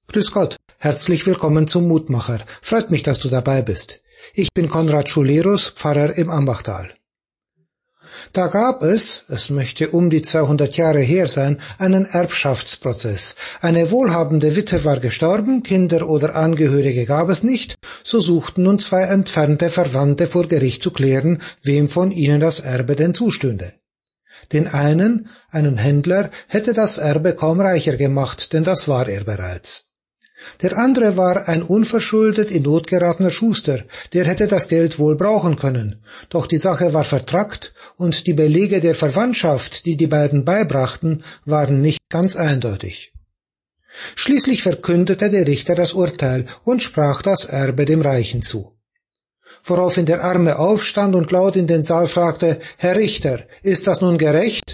Grüß Gott, herzlich willkommen zum Mutmacher. Freut mich, dass du dabei bist. Ich bin Konrad Schulerus, Pfarrer im Ambachtal. Da gab es möchte um die 200 Jahre her sein, einen Erbschaftsprozess. Eine wohlhabende Witwe war gestorben, Kinder oder Angehörige gab es nicht, so suchten nun zwei entfernte Verwandte vor Gericht zu klären, wem von ihnen das Erbe denn zustünde. Den einen Händler, hätte das Erbe kaum reicher gemacht, denn das war er bereits. Der andere war ein unverschuldet in Not geratener Schuster, der hätte das Geld wohl brauchen können, doch die Sache war vertrackt und die Belege der Verwandtschaft, die die beiden beibrachten, waren nicht ganz eindeutig. Schließlich verkündete der Richter das Urteil und sprach das Erbe dem Reichen zu. Woraufhin der Arme aufstand und laut in den Saal fragte: »Herr Richter, ist das nun gerecht?«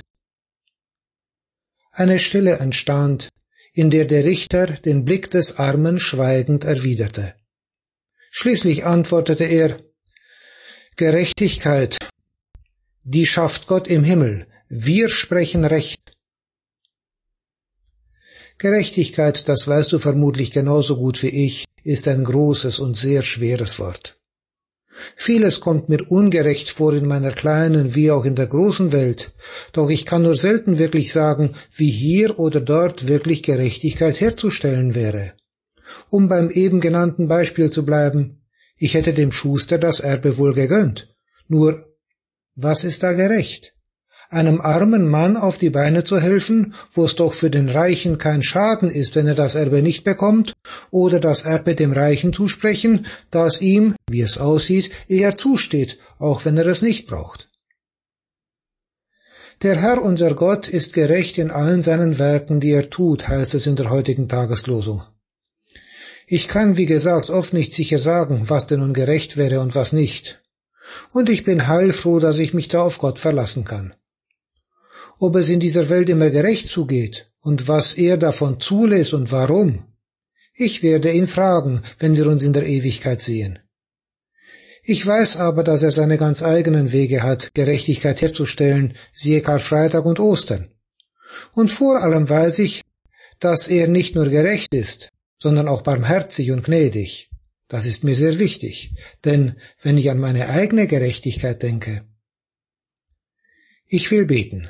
Eine Stille entstand, in der der Richter den Blick des Armen schweigend erwiderte. Schließlich antwortete er: »Gerechtigkeit, die schafft Gott im Himmel, wir sprechen Recht.« Gerechtigkeit, das weißt du vermutlich genauso gut wie ich, ist ein großes und sehr schweres Wort. Vieles kommt mir ungerecht vor in meiner kleinen wie auch in der großen Welt, doch ich kann nur selten wirklich sagen, wie hier oder dort wirklich Gerechtigkeit herzustellen wäre. Um beim eben genannten Beispiel zu bleiben, ich hätte dem Schuster das Erbe wohl gegönnt. Nur, was ist da gerecht? Einem armen Mann auf die Beine zu helfen, wo es doch für den Reichen kein Schaden ist, wenn er das Erbe nicht bekommt, oder das Erbe dem Reichen zusprechen, da es ihm, wie es aussieht, eher zusteht, auch wenn er es nicht braucht. Der Herr unser Gott ist gerecht in allen seinen Werken, die er tut, heißt es in der heutigen Tageslosung. Ich kann, wie gesagt, oft nicht sicher sagen, was denn nun gerecht wäre und was nicht. Und ich bin heilfroh, dass ich mich da auf Gott verlassen kann. Ob es in dieser Welt immer gerecht zugeht und was er davon zulässt und warum, ich werde ihn fragen, wenn wir uns in der Ewigkeit sehen. Ich weiß aber, dass er seine ganz eigenen Wege hat, Gerechtigkeit herzustellen, siehe Karfreitag und Ostern. Und vor allem weiß ich, dass er nicht nur gerecht ist, sondern auch barmherzig und gnädig. Das ist mir sehr wichtig, denn wenn ich an meine eigene Gerechtigkeit denke, ich will beten.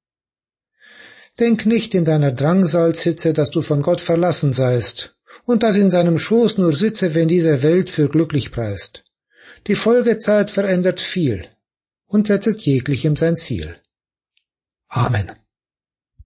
Denk nicht in deiner Drangsalzhitze, dass du von Gott verlassen seist und dass in seinem Schoß nur sitze, wenn diese Welt für glücklich preist. Die Folgezeit verändert viel und setzet jeglichem sein Ziel. Amen.